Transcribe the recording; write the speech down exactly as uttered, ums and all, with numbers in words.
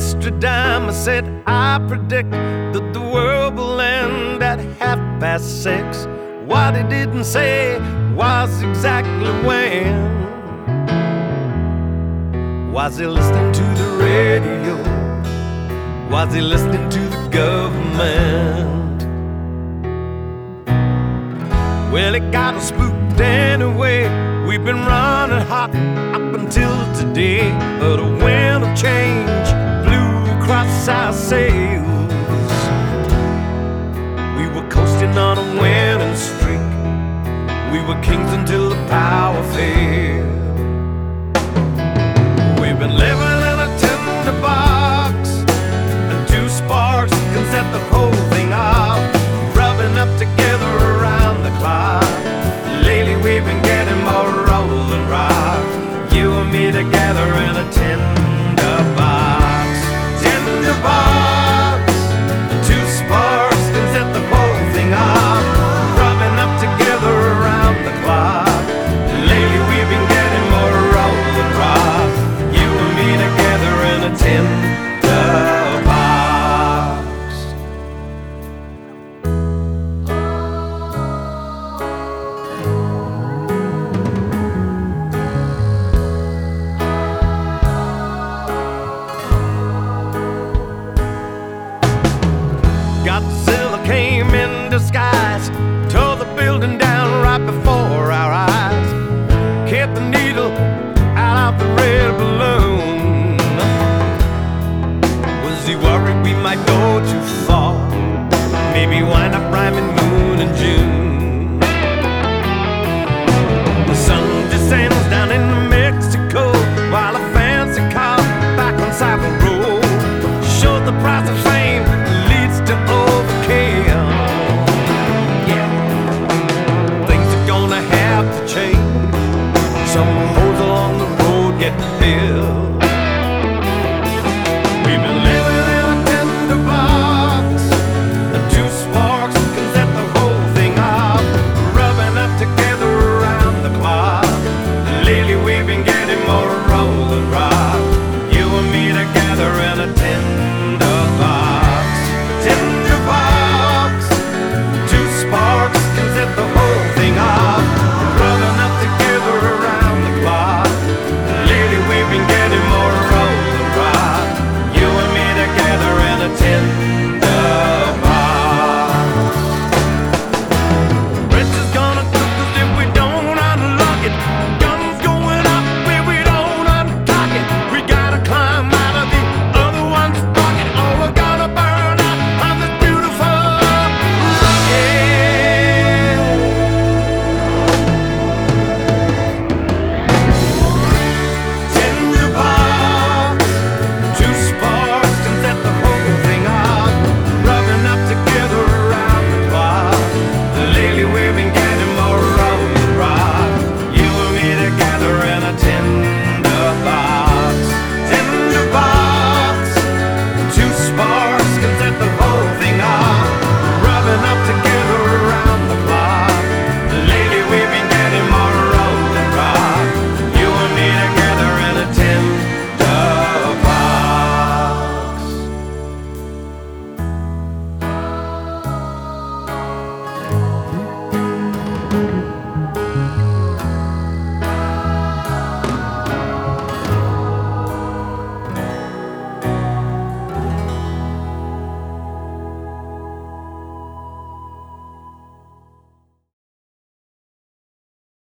extra dime. I said, I predict that the world will end at half past six. What he didn't say was exactly when. Was he listening to the radio? Was he listening to the government? Well, it got us spooked anyway. We've been running hot up until today, but a wind of change blew across our sails. We were coasting on a winning streak. We were kings until the power failed. We've been living in a tinder box, and two sparks can set the whole thing off, rubbing up together around the clock. Lately we've been getting more rolling rock, you and me together in a tinder box. Tinder box, two sparks can set the whole thing off, rubbing up together around the clock. Lately we've been getting more rolling rock, you and me together in a tinder box. Godzilla came in disguise, tore the building down right before our eyes, kept the needle out of the red balloon. Was he worried we might go too far? Maybe wind up rhyming moon and June. The sun descends down into Mexico, while a fancy car back on Savile Row showed the price of